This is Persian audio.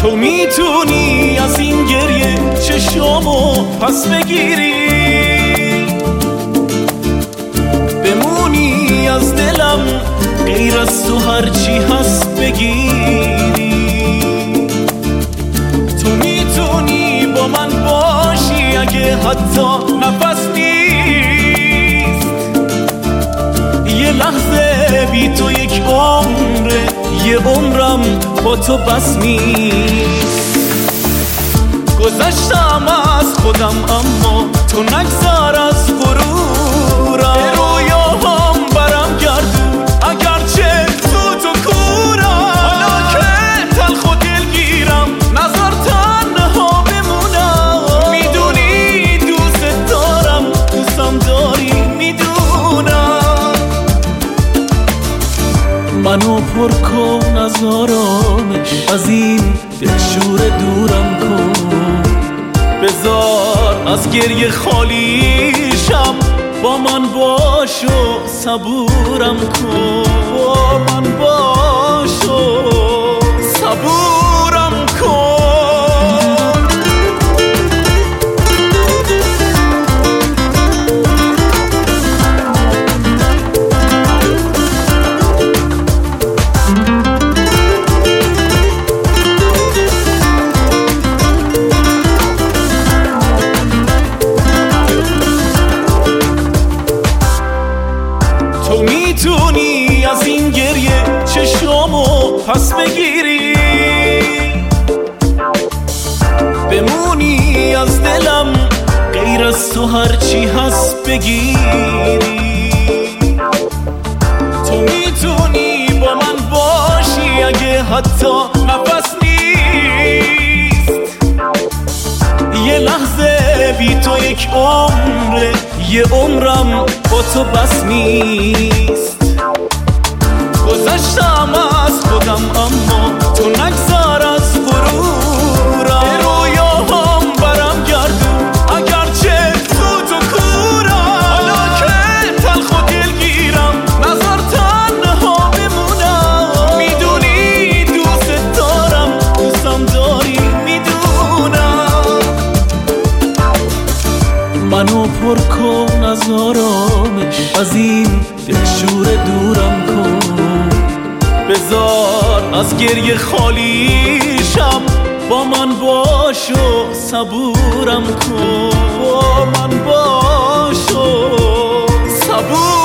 تو میتونی از این گریه چشامو پس بگیری، بمونی از دلم غیر از تو هرچی هست بگیری. تو میتونی با من باشی اگه حتی نفس نیست، یه لحظه بی تو یک عمره، یه عمرم با تو بس نیست. گذشتم از خودم اما تو نگذار از غرورم، به رویاهام برم گردون اگرچه تو کورم. حالا که تلخ و دلگیرم نظر تنها بمونم، میدونی دوست دارم، دوستم داری میدونم. منو پر کن از آرامش، از این دلشور دورم کن، بذار از گریه خالیشم، با من باش و صبورم کن، با من باش و صبورم کن. تو میتونی از این گریه چشامو پس بگیری، بمونی از دلم غیر از تو هرچی هست بگیری. تو میتونی با من باشی اگه حتی نفس نیست، یه لحظه بی تو یک عمره، یه عمرم با تو بس نیست. گذشتم از خودم اما تو نگذار از غرورم، به رویاهام برم گردون اگرچه تو کورم. حالا که تلخ و دلگیرم نظر تنها بمونم، میدونی دوست دارم، دوستم داری میدونم. منو پر کن از آرامش، از این دلشور دورم کن، بذار از گریه خالیشم، با من باش و صبورم کن، با من باش و صبورم